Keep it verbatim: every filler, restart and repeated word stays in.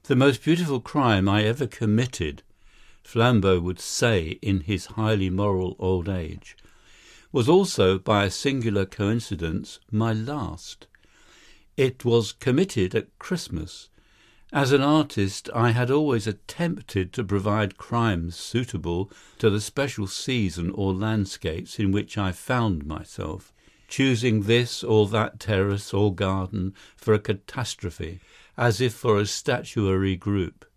The most beautiful crime I ever committed, Flambeau would say in his highly moral old age, was also, by a singular coincidence, my last. It was committed at Christmas. As an artist, I had always attempted to provide crimes suitable to the special season or landscapes in which I found myself, choosing this or that terrace or garden for a catastrophe, as if for a statuary group.